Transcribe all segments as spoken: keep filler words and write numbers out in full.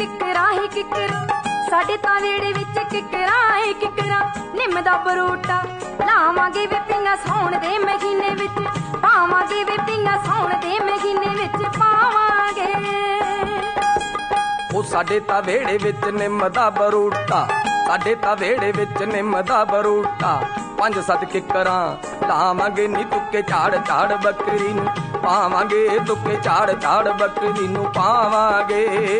किकरा ही किकरा, साडे तां वेड़े विच किकरा ही किकरा। निम दा बरूटा लावांगे वे पिंगा सौण दे महीने विच, पावांगे वे पिंगा सौण दे महीने विच पावांगे। ओ साडे तां वेड़े विच निम दा बरूटा, साडे तां वेड़े विच निम दा बरूटा। पंज सत किकरां लावांगे नी तुके झाड़ झाड़ बकरी नूं पावांगे, तुके झाड़ झाड़ बकरी नूं पावांगे।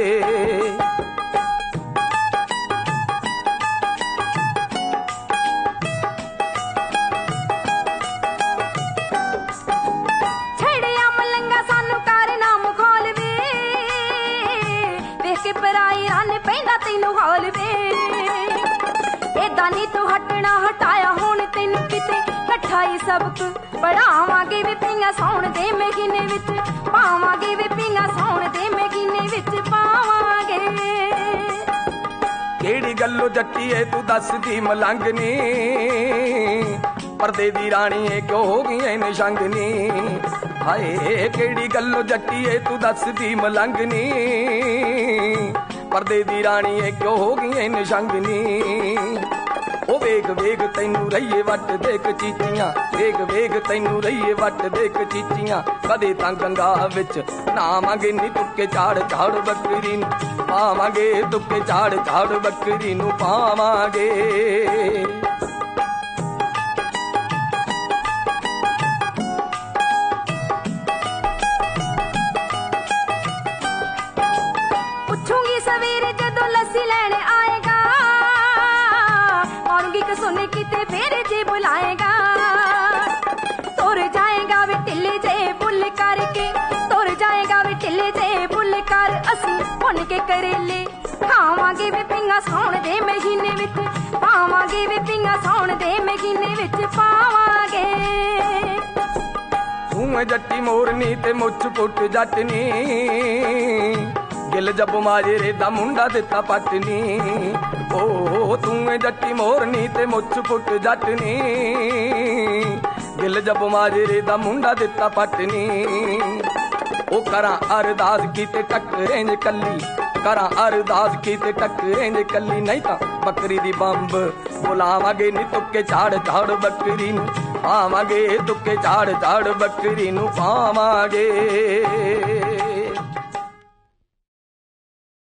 छड़िया मलंगा सानू कर नाम खोल वे, वेख के पराई रन पैंदा तैनू हौल वे। एदां नी तू हटना हटाया हुण तैनू किते, कट्ठाई सबक पढ़ावांगे वे पिंगा सौण दे महीने विच, पावांगे वे पिंगा सौण दे महीने विच पावांगे। केड़ी गल्लो जट्टीए तू दसदी मलंगनी, परदे दी रानी ए क्यों हो गई ऐ निशंगनी। हाय केड़ी गल्लो जट्टीए तू दसदी मलंगनी, परदे दी रानी ए क्यों हो गई ऐ निशंगनी। ओ वेग वेग तैनू रहीए वट देख चीचियां, वेग वेग तैनू रहीए वट देख चीचियां। कदे तां गंगा विच नावांगे नी तुके झाड़ झाड़ बकरी नूं पावांगे, तुके झाड़ झाड़ बकरी नूं पावांगे। पुछूंगी सवेरे जदों लस्सी लैणे आएगा, मारूंगी कसुन किते फेर जे बुलाएगा। तुर जाएगा वे टिल्ले जे बुल करके, तुर जाएगा वे टिल्ले जे बुल कर। असीं भुन के करेले खावांगे वे पिंगा सौण दे महीने विच, पावांगे वे पिंगा सौण दे महीने विच पावांगे। तूं जट्टी मोरनी ते मुछ पुट जटनी, गिल जब माजरे दा मुंडा दिता पटनी। ओ तूं जट्टी मोरनी ते मुछ पुट जटनी, गिल जब माजरे दा मुंडा दिता पटनी। ओ करां अरदास कीते टकरेंज कल्ली, करां अरदास कीते टकरेंज कल्ली। नहीं तां बकरी दी बंब बुलावांगे नी तुके झाड़ झाड़ बकरी नूं पावांगे, तुके झाड़ झाड़ बकरी नूं पावांगे।